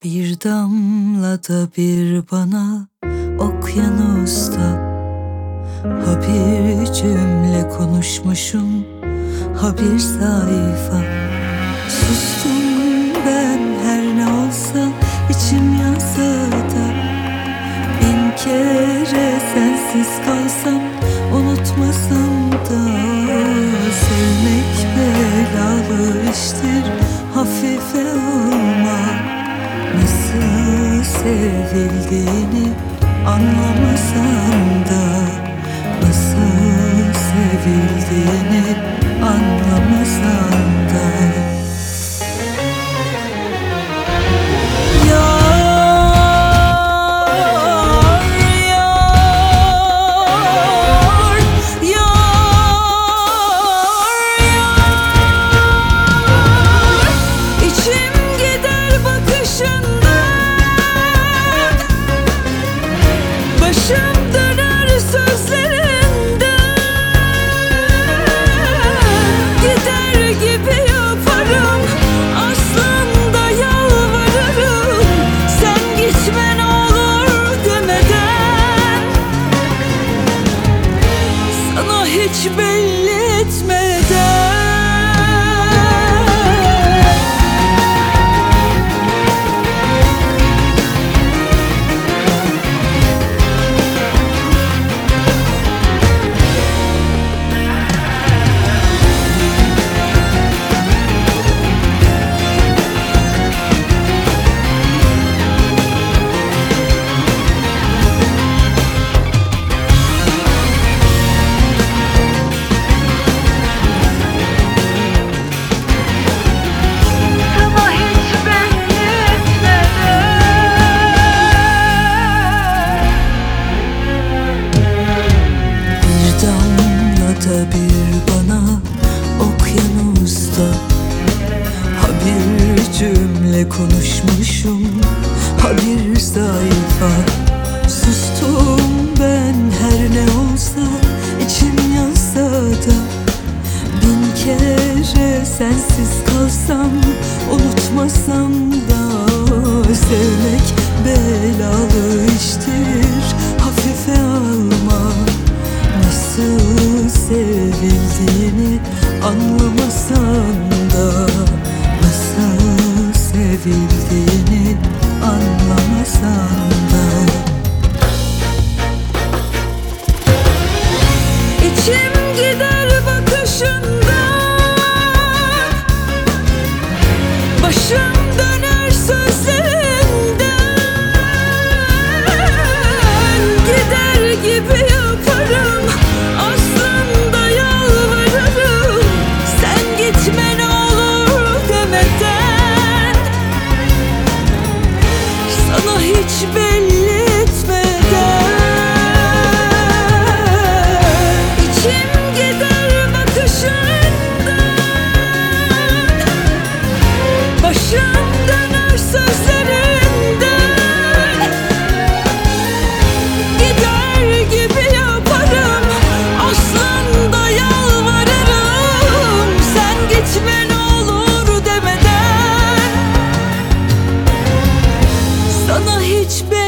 Bir damla da bir bana okyanusta, ha bir cümle konuşmuşum, ha bir sayfa. Sustum ben her ne olsa içim yansa da, bin kere sensiz kalsam unutmasam da. Sevmek belalı iştir, hafife alma. Nasıl sevildiğini anlamasan da, nasıl sevildiğini anlamasan da. Başım döner sözlerinden, gider gibi yaparım, aslında yalvarırım. Sen gitme ne olur demeden, sana hiç belli etmeden. Bir bana okyanusta, ha bir cümle konuşmuşum, ha bir sayfa. Sustum ben her ne olsa içim yansa da, bin kere sensiz kalsam unutmasam da. Sevmek belalı iştir, hafife alma. Nasıl sevildiğini anlamasan da, nasıl sevildiğini anlamasan da. İçim gider bakışından, başım döner sözlerinden, gider gibi yaparım, aslında yalvarırım. Sen gitme ne olur demeden, sana hiç belli etmeden. İçim gider bakışından, başım döner sözlerinden, gider gibi yaparım, aslında yalvarırım. Sen gitme ne olur demeden, sana hiç